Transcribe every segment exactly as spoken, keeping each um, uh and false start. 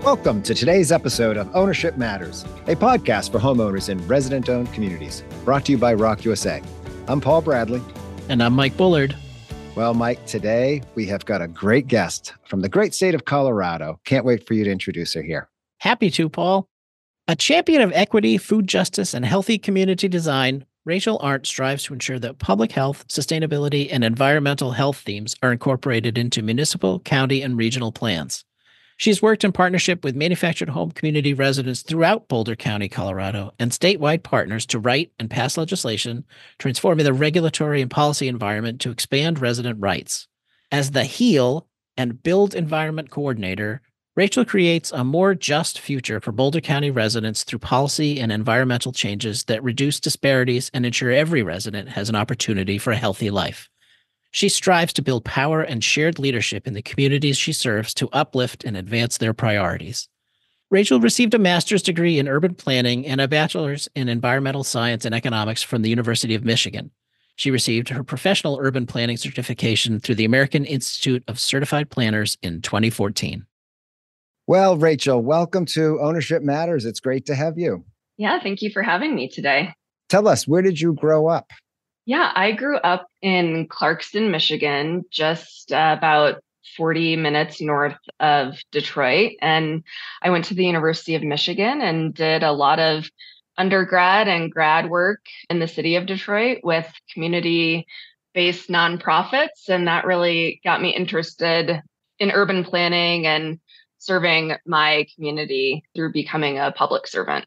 Welcome to today's episode of Ownership Matters, a podcast for homeowners in resident-owned communities, brought to you by Rock U S A. I'm Paul Bradley. And I'm Mike Bullard. Well, Mike, today we have got a great guest from the great state of Colorado. Can't wait for you to introduce her here. Happy to, Paul. A champion of equity, food justice, and healthy community design, Rachel Arndt strives to ensure that public health, sustainability, and environmental health themes are incorporated into municipal, county, and regional plans. She's worked in partnership with manufactured home community residents throughout Boulder County, Colorado, and statewide partners to write and pass legislation transforming the regulatory and policy environment to expand resident rights. As the HEAL and Build Environment Coordinator, Rachel creates a more just future for Boulder County residents through policy and environmental changes that reduce disparities and ensure every resident has an opportunity for a healthy life. She strives to build power and shared leadership in the communities she serves to uplift and advance their priorities. Rachel received a master's degree in urban planning and a bachelor's in environmental science and economics from the University of Michigan. She received her professional urban planning certification through the American Institute of Certified Planners in twenty fourteen. Well, Rachel, welcome to Ownership Matters. It's great to have you. Yeah, thank you for having me today. Tell us, where did you grow up? Yeah, I grew up in Clarkston, Michigan, just uh, about forty minutes north of Detroit. And I went to the University of Michigan and did a lot of undergrad and grad work in the city of Detroit with community-based nonprofits. And that really got me interested in urban planning and serving my community through becoming a public servant.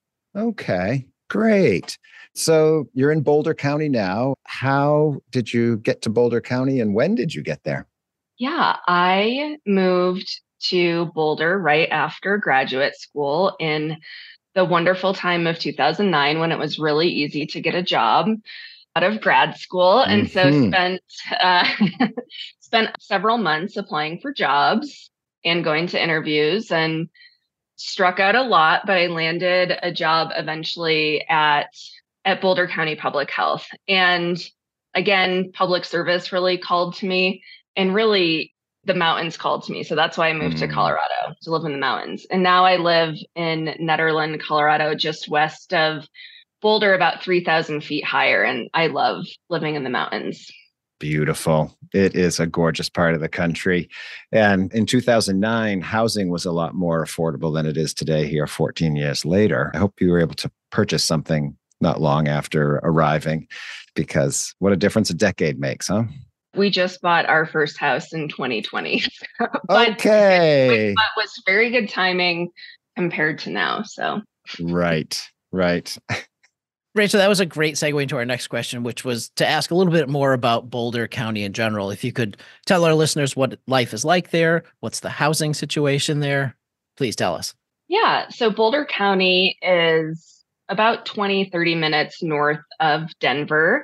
Okay, great. So you're in Boulder County now. How did you get to Boulder County and when did you get there? Yeah, I moved to Boulder right after graduate school in the wonderful time of two thousand nine when it was really easy to get a job out of grad school. And mm-hmm. so spent uh, spent several months applying for jobs and going to interviews and struck out a lot, but I landed a job eventually at at Boulder County Public Health. And again, public service really called to me, and really the mountains called to me. So that's why I moved mm. to Colorado to live in the mountains. And now I live in Nederland, Colorado, just west of Boulder, about three thousand feet higher. And I love living in the mountains. Beautiful. It is a gorgeous part of the country. And in two thousand nine, housing was a lot more affordable than it is today here fourteen years later. I hope you were able to purchase something not long after arriving, because what a difference a decade makes, huh? We just bought our first house in twenty twenty. but okay. It was very good timing compared to now. So Right, right. Rachel, that was a great segue into our next question, which was to ask a little bit more about Boulder County in general. If you could tell our listeners what life is like there, what's the housing situation there, please tell us. Yeah, so Boulder County is about twenty, thirty minutes north of Denver.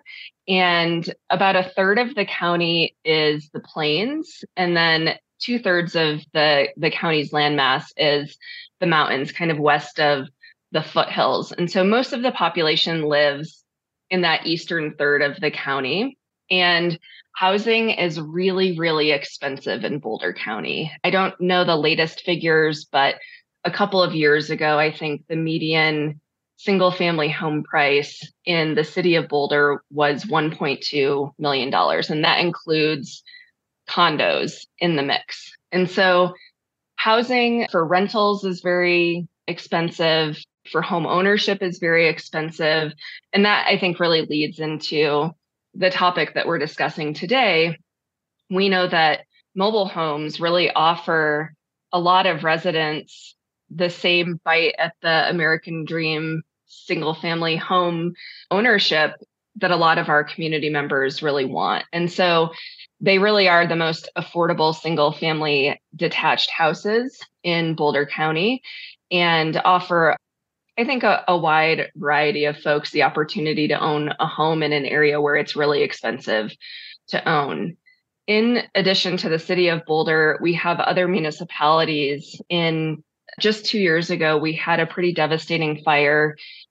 And about a third of the county is the plains. And then two thirds of the, the county's landmass is the mountains, kind of west of the foothills. And so most of the population lives in that eastern third of the county. And housing is really, really expensive in Boulder County. I don't know the latest figures, but a couple of years ago, I think the median single family home price in the city of Boulder was one point two million dollars. And that includes condos in the mix. And so housing for rentals is very expensive. For home ownership is very expensive. And that, I think, really leads into the topic that we're discussing today. We know that mobile homes really offer a lot of residents the same bite at the American dream single family home ownership that a lot of our community members really want. And so they really are the most affordable single family detached houses in Boulder County and offer, I think, a, a wide variety of folks the opportunity to own a home in an area where it's really expensive to own. In addition to the city of Boulder, we have other municipalities. In just two years ago, we had a pretty devastating fire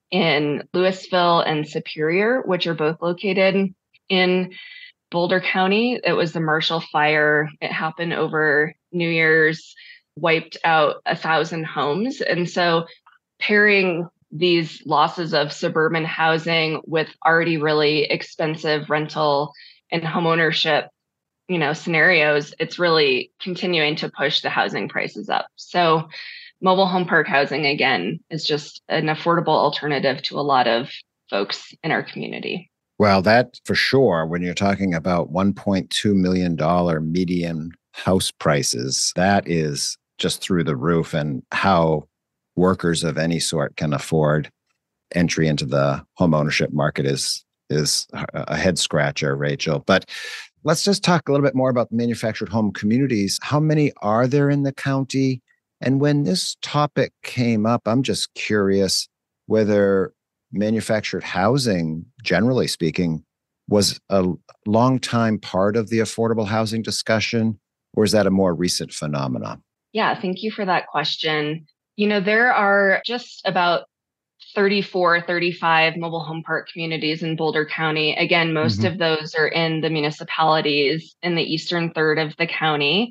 in Louisville and Superior, which are both located in Boulder County. It was the Marshall Fire. It happened over New Year's wiped out a thousand homes. And so pairing these losses of suburban housing with already really expensive rental and homeownership, you know, scenarios, it's really continuing to push the housing prices up. So mobile home park housing, again, is just an affordable alternative to a lot of folks in our community. Well, that for sure, when you're talking about one point two million dollars median house prices, that is just through the roof, and how workers of any sort can afford entry into the home ownership market is is a head scratcher, Rachel. But let's just talk a little bit more about the manufactured home communities. How many are there in the county? And when this topic came up, I'm just curious whether manufactured housing, generally speaking, was a long time part of the affordable housing discussion, or is that a more recent phenomenon? Yeah, thank you for that question. You know, there are just about thirty-four, thirty-five mobile home park communities in Boulder County. Again, most Mhm. of those are in the municipalities in the eastern third of the county.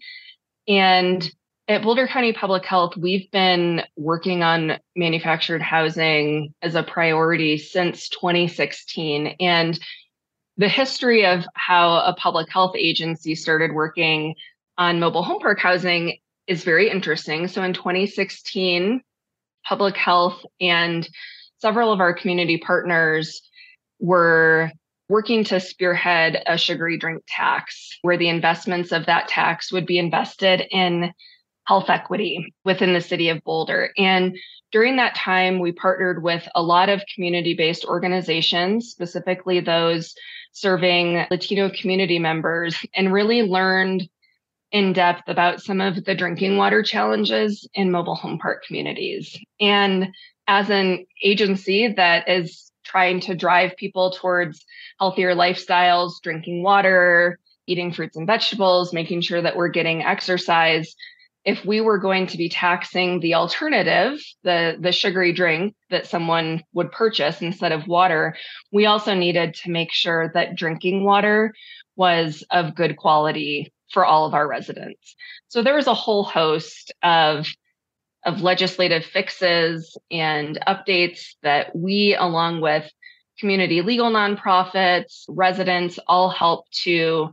And at Boulder County Public Health, we've been working on manufactured housing as a priority since twenty sixteen. And the history of how a public health agency started working on mobile home park housing is very interesting. So in twenty sixteen, public health and several of our community partners were working to spearhead a sugary drink tax, where the investments of that tax would be invested in health equity within the city of Boulder. And during that time, we partnered with a lot of community-based organizations, specifically those serving Latino community members, and really learned in depth about some of the drinking water challenges in mobile home park communities. And as an agency that is trying to drive people towards healthier lifestyles, drinking water, eating fruits and vegetables, making sure that we're getting exercise, if we were going to be taxing the alternative, the, the sugary drink that someone would purchase instead of water, we also needed to make sure that drinking water was of good quality for all of our residents. So there was a whole host of, of legislative fixes and updates that we, along with community legal nonprofits, residents, all helped to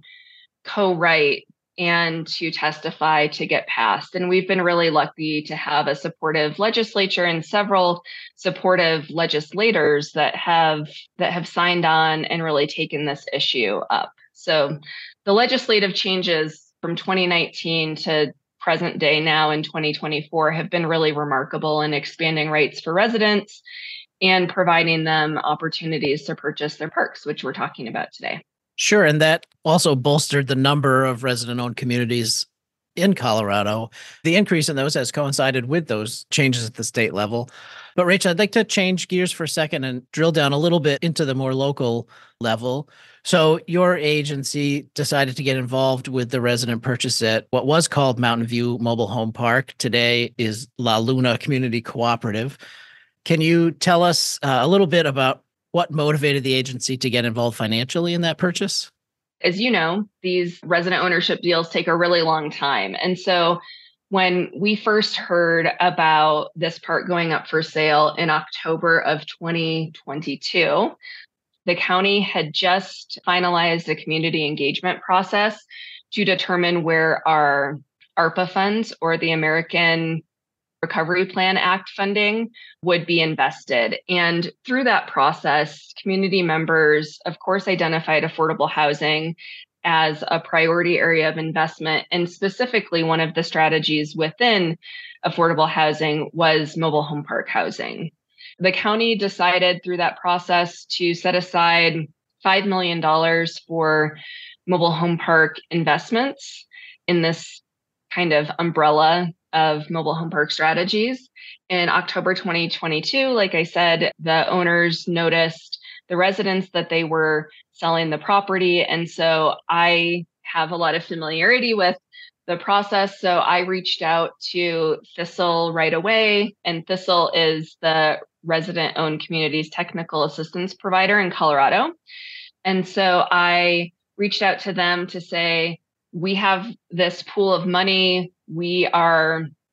co-write and to testify to get passed. And we've been really lucky to have a supportive legislature and several supportive legislators that have that have signed on and really taken this issue up. So the legislative changes from twenty nineteen to present day now in twenty twenty-four have been really remarkable in expanding rights for residents and providing them opportunities to purchase their parks, which we're talking about today. Sure. And that also bolstered the number of resident-owned communities in Colorado. The increase in those has coincided with those changes at the state level. But Rachel, I'd like to change gears for a second and drill down a little bit into the more local level. So your agency decided to get involved with the resident purchase at what was called Mountain View Mobile Home Park. Today is La Luna Community Cooperative. Can you tell us uh, a little bit about what motivated the agency to get involved financially in that purchase? As you know, these resident ownership deals take a really long time. And so when we first heard about this park going up for sale in October of twenty twenty-two, the county had just finalized a community engagement process to determine where our ARPA funds, or the American Recovery Plan Act funding, would be invested. And through that process, community members, of course, identified affordable housing as a priority area of investment. And specifically, one of the strategies within affordable housing was mobile home park housing. The county decided through that process to set aside five million dollars for mobile home park investments in this kind of umbrella of mobile home park strategies. In October twenty twenty-two, like I said, the owners noticed the residents that they were selling the property. And so I have a lot of familiarity with the process. So I reached out to Thistle right away. And Thistle is the resident-owned communities technical assistance provider in Colorado. And so I reached out to them to say, we have this pool of money. We are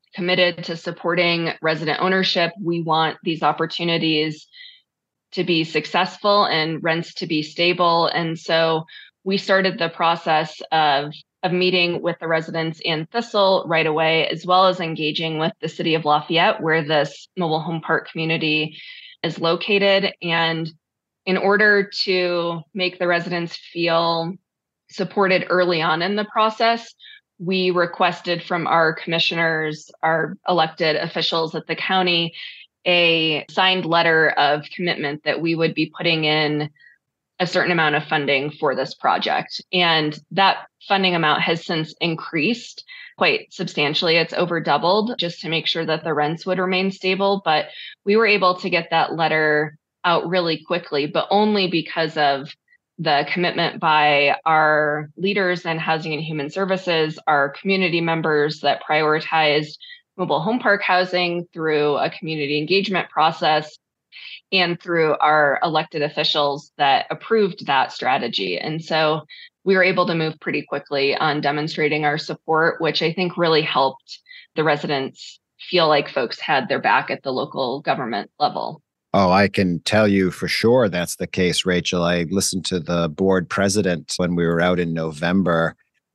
committed to supporting resident ownership. We want these opportunities to be successful and rents to be stable. And so we started the process of, of meeting with the residents in Thistle right away, as well as engaging with the city of Lafayette, where this mobile home park community is located. And in order to make the residents feel supported early on in the process, we requested from our commissioners, our elected officials at the county, a signed letter of commitment that we would be putting in a certain amount of funding for this project. And that funding amount has since increased quite substantially. It's over doubled just to make sure that the rents would remain stable. But we were able to get that letter out really quickly, but only because of the commitment by our leaders in Housing and Human Services, our community members that prioritized mobile home park housing through a community engagement process, and through our elected officials that approved that strategy. And so we were able to move pretty quickly on demonstrating our support, which I think really helped the residents feel like folks had their back at the local government level. Oh, I can tell you for sure that's the case, Rachel. I listened to the board president when we were out in November,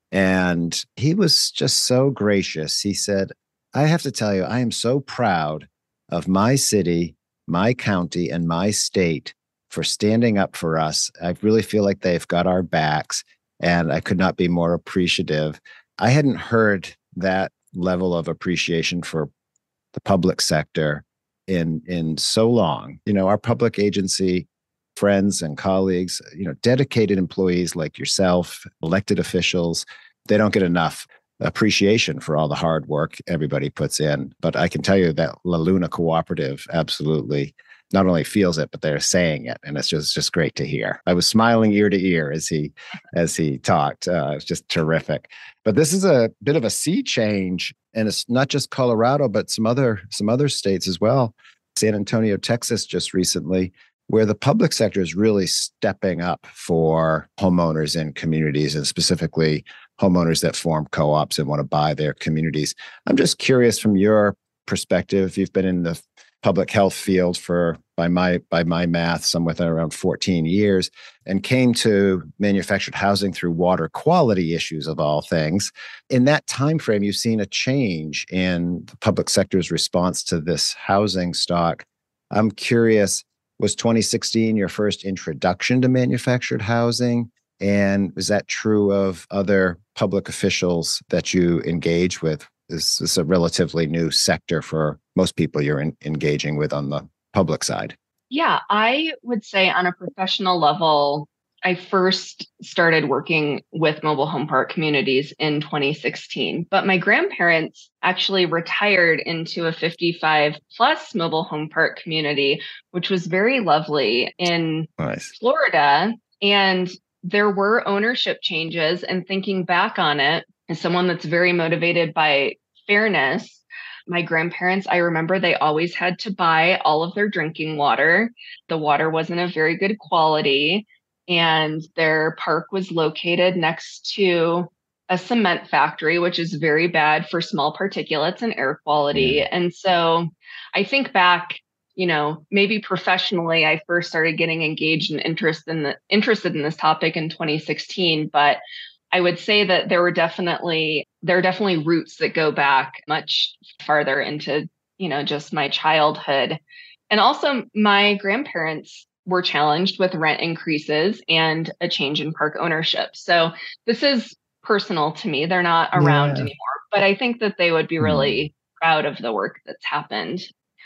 and he was just so gracious. He said, I have to tell you, I am so proud of my city, my county, and my state for standing up for us. I really feel like they've got our backs, and I could not be more appreciative. I hadn't heard that level of appreciation for the public sector in in so long. You know, our public agency friends and colleagues, you know, dedicated employees like yourself, elected officials, they don't get enough appreciation for all the hard work everybody puts in. But I can tell you that La Luna Cooperative absolutely not only feels it, but they're saying it. And it's just, it's just great to hear. I was smiling ear to ear as he as he talked. Uh, it's just terrific. But this is a bit of a sea change. And it's not just Colorado, but some other some other states as well. San Antonio, Texas, just recently, where the public sector is really stepping up for homeowners in communities, and specifically homeowners that form co-ops and want to buy their communities. I'm just curious from your perspective, you've been in the public health field for, by my by my math, somewhere around fourteen years, and came to manufactured housing through water quality issues of all things. In that time frame, you've seen a change in the public sector's response to this housing stock. I'm curious, was twenty sixteen your first introduction to manufactured housing? And is that true of other public officials that you engage with? Is this a relatively new sector for most people you're in, engaging with on the public side? Yeah, I would say on a professional level, I first started working with mobile home park communities in twenty sixteen, but my grandparents actually retired into a fifty-five plus mobile home park community, which was very lovely in Nice. Florida. And there were ownership changes, and thinking back on it, as someone that's very motivated by fairness, my grandparents, I remember they always had to buy all of their drinking water. The water wasn't of very good quality, and their park was located next to a cement factory, which is very bad for small particulates and air quality. Mm. And so I think back, you know, maybe professionally, I first started getting engaged and interest in the, interested in this topic in twenty sixteen, but I would say that there were definitely, there are definitely roots that go back much farther into, you know, just my childhood. And also my grandparents were challenged with rent increases and a change in park ownership. So this is personal to me. They're not around yeah. anymore, but I think that they would be really hmm. proud of the work that's happened.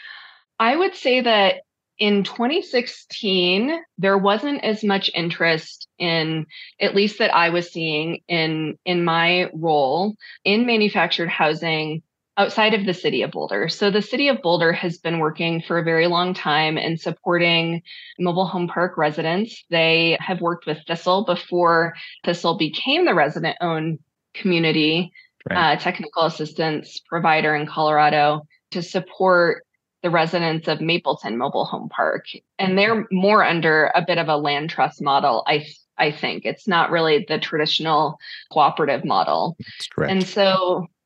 I would say that in twenty sixteen, there wasn't as much interest in, at least that I was seeing in, in my role in manufactured housing outside of the city of Boulder. So the city of Boulder has been working for a very long time in supporting mobile home park residents. They have worked with Thistle before Thistle became the resident-owned community right. uh, technical assistance provider in Colorado to support the residents of Mapleton Mobile Home Park. And they're more under a bit of a land trust model, I I think. It's not really the traditional cooperative model. That's correct. And so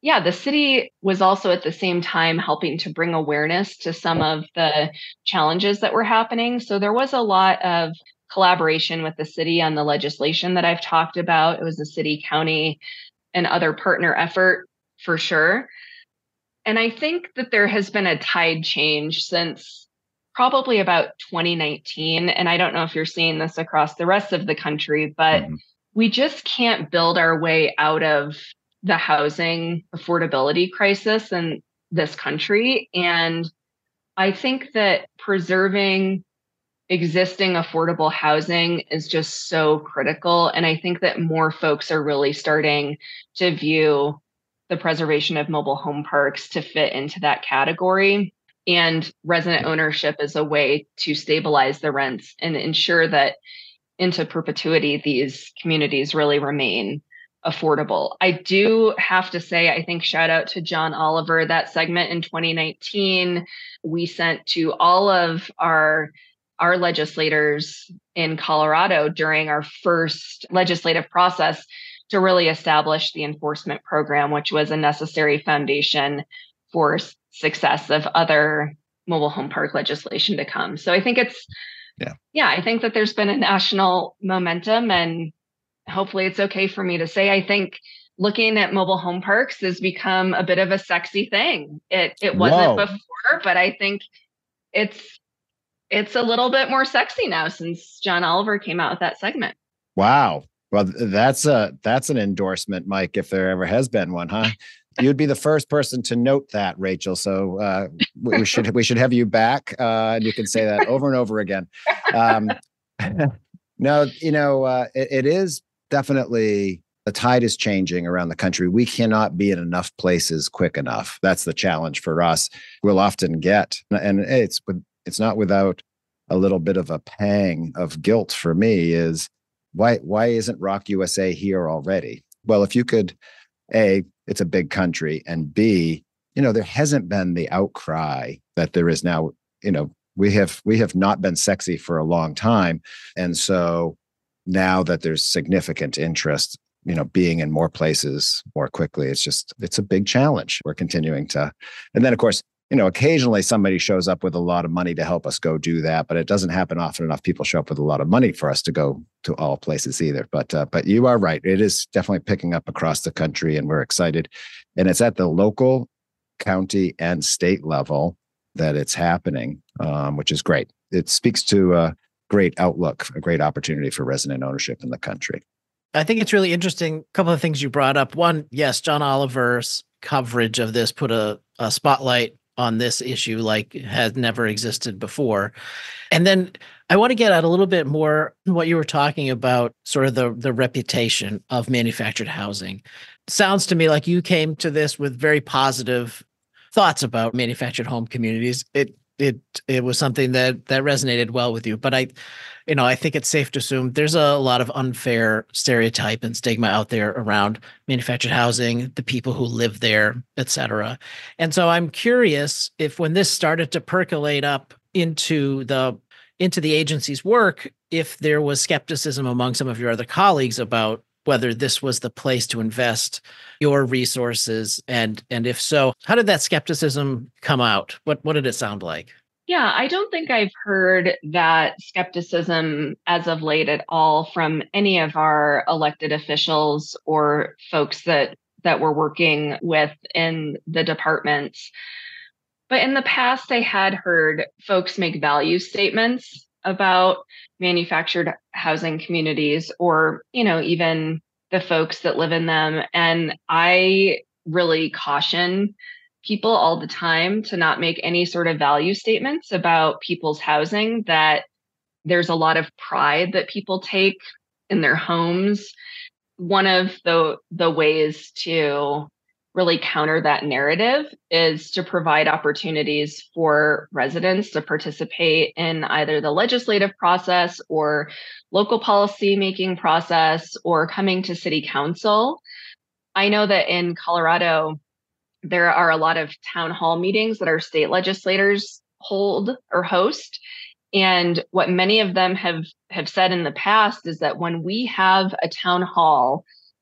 yeah, the city was also at the same time helping to bring awareness to some of the challenges that were happening. So there was a lot of collaboration with the city on the legislation that I've talked about. It was a city, county, and other partner effort for sure. And I think that there has been a tide change since probably about twenty nineteen. And I don't know if you're seeing this across the rest of the country, but mm-hmm. we just can't build our way out of the housing affordability crisis in this country. And I think that preserving existing affordable housing is just so critical. And I think that more folks are really starting to view the preservation of mobile home parks to fit into that category. And resident ownership is a way to stabilize the rents and ensure that into perpetuity, these communities really remain affordable. I do have to say, I think shout out to John Oliver, that segment in twenty nineteen, we sent to all of our our legislators in Colorado during our first legislative process to really establish the enforcement program, which was a necessary foundation for success of other mobile home park legislation to come. So I think it's, yeah, yeah, I think that there's been a national momentum, and hopefully it's okay for me to say, I think looking at mobile home parks has become a bit of a sexy thing. It it wasn't Whoa. before, but I think it's it's a little bit more sexy now since John Oliver came out with that segment. Wow. Well, that's a that's an endorsement, Mike, if there ever has been one, huh? You'd be the first person to note that, Rachel. So uh, we should we should have you back, uh, and you can say that over and over again. Um, no, you know, uh, it, it is definitely, the tide is changing around the country. We cannot be in enough places quick enough. That's the challenge for us. We'll often get, and it's it's not without a little bit of a pang of guilt for me, is why why isn't Rock U S A here already? Well, if you could, A, it's a big country, and B, you know, there hasn't been the outcry that there is now. You know, we have we have not been sexy for a long time. And so now that there's significant interest, you know, being in more places more quickly, it's just, it's a big challenge. We're continuing to, and then of course, you know, occasionally somebody shows up with a lot of money to help us go do that, but it doesn't happen often enough. People show up with a lot of money for us to go to all places either. But uh, but you are right. It is definitely picking up across the country, and we're excited. And it's at the local, county, and state level that it's happening, um, which is great. It speaks to a great outlook, a great opportunity for resident ownership in the country. I think it's really interesting. A couple of things you brought up. One, yes, John Oliver's coverage of this put a, a spotlight on this issue like has never existed before. And then I want to get at a little bit more what you were talking about, sort of the, the reputation of manufactured housing. Sounds to me like you came to this with very positive thoughts about manufactured home communities. It it it was something that that resonated well with you. But I, you know, I think it's safe to assume there's a lot of unfair stereotype and stigma out there around manufactured housing, the people who live there, et cetera. And so I'm curious if when this started to percolate up into the into the agency's work, if there was skepticism among some of your other colleagues about whether this was the place to invest your resources, and and if so, how did that skepticism come out? What what did it sound like? Yeah, I don't think I've heard that skepticism as of late at all from any of our elected officials or folks that that we're working with in the departments. But in the past, I had heard folks make value statements about manufactured housing communities, or, you know, even the folks that live in them. And I really caution people all the time to not make any sort of value statements about people's housing, that there's a lot of pride that people take in their homes. One of the, the ways to really counter that narrative is to provide opportunities for residents to participate in either the legislative process or local policy making process or coming to city council. I know that in Colorado, there are a lot of town hall meetings that our state legislators hold or host. And what many of them have, have said in the past is that when we have a town hall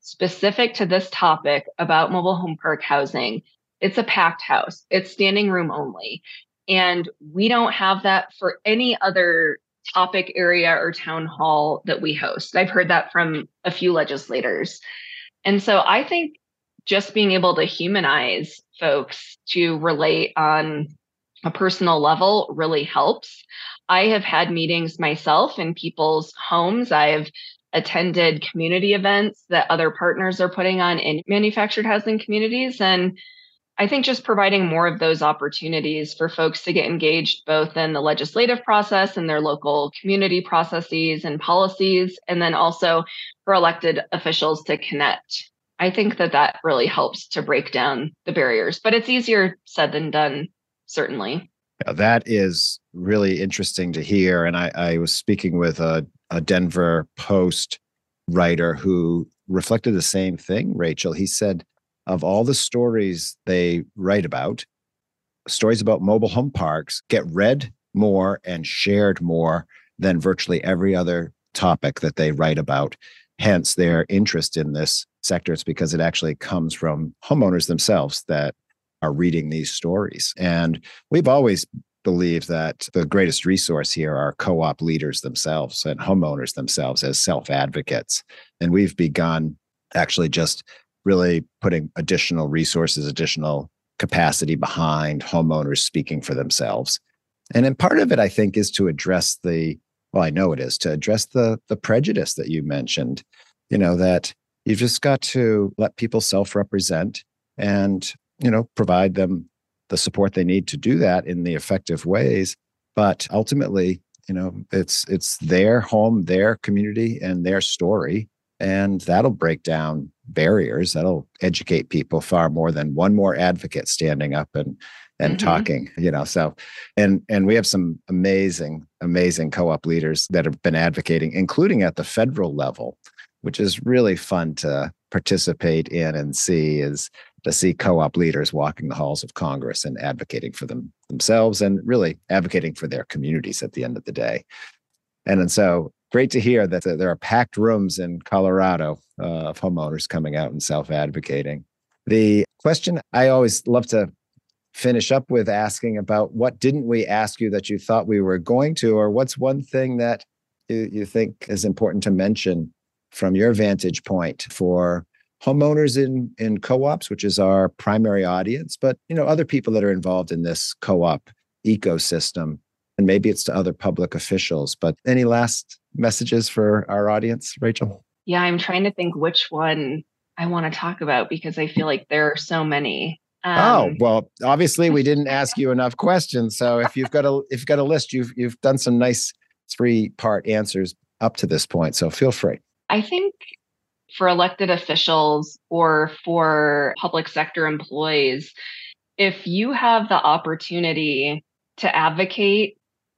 specific to this topic about mobile home park housing, it's a packed house. It's standing room only. And we don't have that for any other topic area or town hall that we host. I've heard that from a few legislators. And so I think just being able to humanize folks to relate on a personal level really helps. I have had meetings myself in people's homes. I've attended community events that other partners are putting on in manufactured housing communities. And I think just providing more of those opportunities for folks to get engaged both in the legislative process and their local community processes and policies, and then also for elected officials to connect. I think that that really helps to break down the barriers, but it's easier said than done, certainly. Yeah, that is really interesting to hear. And I, I was speaking with a, a Denver Post writer who reflected the same thing, Rachel. He said, of all the stories they write about, stories about mobile home parks get read more and shared more than virtually every other topic that they write about. Hence their interest in this sector. It's because it actually comes from homeowners themselves that are reading these stories. And we've always believed that the greatest resource here are co-op leaders themselves and homeowners themselves as self-advocates. And we've begun actually just really putting additional resources, additional capacity behind homeowners speaking for themselves. And then part of it, I think, is to address the, well, I know it is, to address the the prejudice that you mentioned, you know, that you've just got to let people self-represent and, you know, provide them the support they need to do that in the effective ways. But ultimately, you know, it's it's their home, their community, and their story. And that'll break down barriers. That'll educate people far more than one more advocate standing up and and mm-hmm. talking, you know. So and and we have some amazing, amazing co-op leaders that have been advocating, including at the federal level, which is really fun to participate in and see, is to see co-op leaders walking the halls of Congress and advocating for them themselves and really advocating for their communities at the end of the day. And, and so great to hear that there are packed rooms in Colorado uh, of homeowners coming out and self-advocating. The question I always love to finish up with asking about, what didn't we ask you that you thought we were going to, or what's one thing that you, you think is important to mention from your vantage point for homeowners in, in co-ops, which is our primary audience, but, you know, other people that are involved in this co-op ecosystem, and maybe it's to other public officials. But any last messages for our audience, Rachel? Yeah, I'm trying to think which one I want to talk about because I feel like there are so many. Um, oh, well, obviously we didn't ask you enough questions. So if you've got a if you've got a list, you've you've done some nice three-part answers up to this point. So feel free. I think for elected officials or for public sector employees, if you have the opportunity to advocate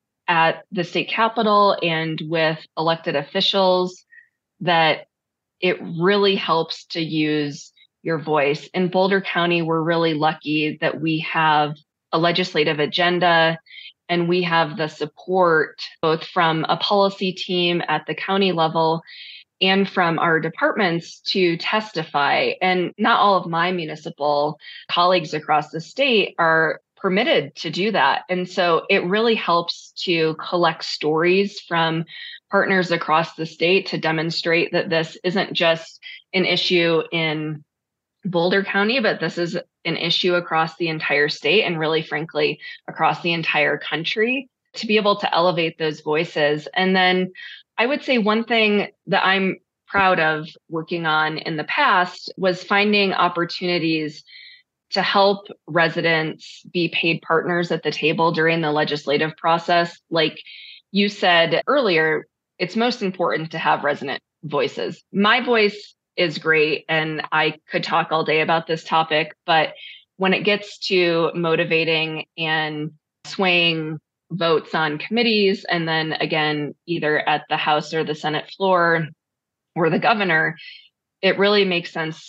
at the state capitol and with elected officials, that it really helps to use your voice. In Boulder County, we're really lucky that we have a legislative agenda and we have the support both from a policy team at the county level and from our departments to testify. And not all of my municipal colleagues across the state are permitted to do that. And so it really helps to collect stories from partners across the state to demonstrate that this isn't just an issue in Boulder County, but this is an issue across the entire state and really, frankly, across the entire country, to be able to elevate those voices. And then I would say one thing that I'm proud of working on in the past was finding opportunities to help residents be paid partners at the table during the legislative process. Like you said earlier, it's most important to have resident voices. My voice is great, and I could talk all day about this topic, but when it gets to motivating and swaying votes on committees, and then again, either at the House or the Senate floor or the governor, it really makes sense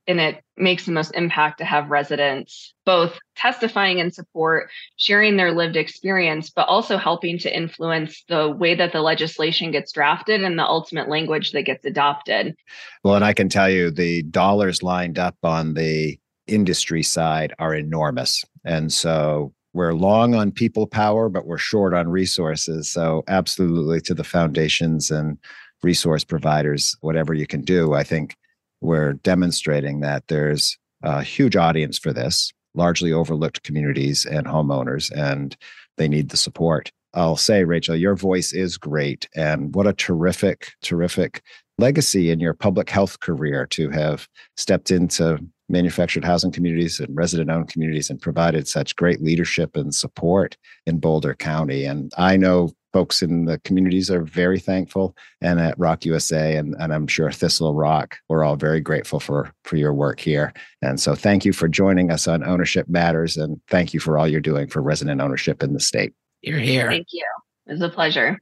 and it makes the most impact to have residents both testifying in support, sharing their lived experience, but also helping to influence the way that the legislation gets drafted and the ultimate language that gets adopted. Well, and I can tell you the dollars lined up on the industry side are enormous. And so we're long on people power, but we're short on resources. So absolutely to the foundations and resource providers, whatever you can do, I think we're demonstrating that there's a huge audience for this, largely overlooked communities and homeowners, and they need the support. I'll say, Rachel, your voice is great. And what a terrific, terrific legacy in your public health career to have stepped into manufactured housing communities and resident-owned communities and provided such great leadership and support in Boulder County. And I know folks in the communities are very thankful, and at Rock U S A, and, and I'm sure Thistle Rock, we're all very grateful for, for your work here. And so thank you for joining us on Ownership Matters, and thank you for all you're doing for resident ownership in the state. You're here. Thank you. It was a pleasure.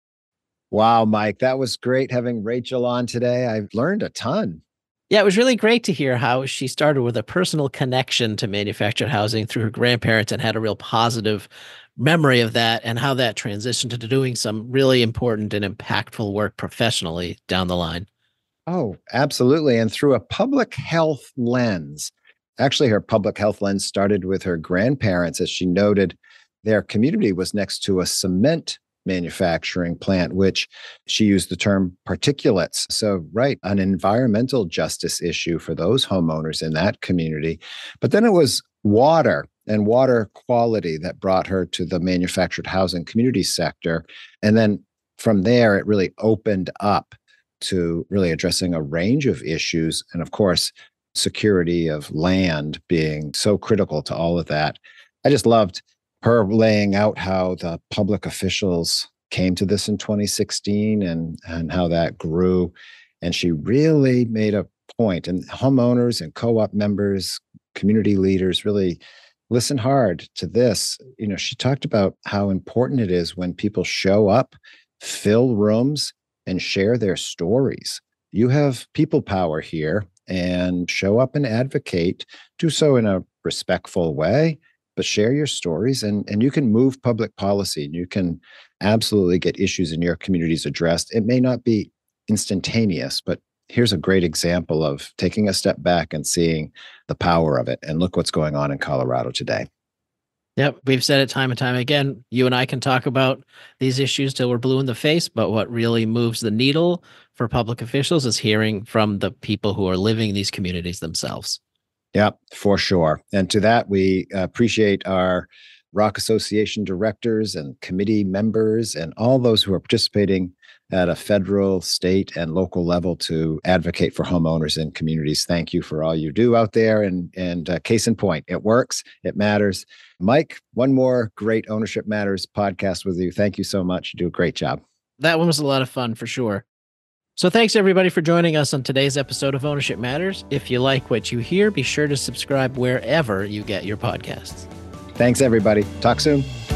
Wow, Mike, that was great having Rachel on today. I've learned a ton. Yeah, it was really great to hear how she started with a personal connection to manufactured housing through her grandparents and had a real positive memory of that, and how that transitioned to doing some really important and impactful work professionally down the line. Oh, absolutely. And through a public health lens. Actually, her public health lens started with her grandparents. As she noted, their community was next to a cement manufacturing plant, which she used the term particulates. So, right, an environmental justice issue for those homeowners in that community. But then it was water and water quality that brought her to the manufactured housing community sector. And then from there, it really opened up to really addressing a range of issues. And of course, security of land being so critical to all of that. I just loved her laying out how the public officials came to this in twenty sixteen and, and how that grew. And she really made a point, and homeowners and co-op members, community leaders really listen hard to this. You know, she talked about how important it is when people show up, fill rooms, and share their stories. You have people power here, and show up and advocate. Do so in a respectful way, but share your stories, and, and you can move public policy, and you can absolutely get issues in your communities addressed. It may not be instantaneous, but here's a great example of taking a step back and seeing the power of it. And look what's going on in Colorado today. Yep. We've said it time and time again. You and I can talk about these issues till we're blue in the face, but what really moves the needle for public officials is hearing from the people who are living in these communities themselves. Yep, for sure. And to that, we appreciate our Rock Association directors and committee members and all those who are participating at a federal, state, and local level to advocate for homeowners and communities. Thank you for all you do out there. And, and uh, case in point, it works. It matters. Mike, one more great Ownership Matters podcast with you. Thank you so much. You do a great job. That one was a lot of fun for sure. So thanks everybody for joining us on today's episode of Ownership Matters. If you like what you hear, be sure to subscribe wherever you get your podcasts. Thanks, everybody. Talk soon.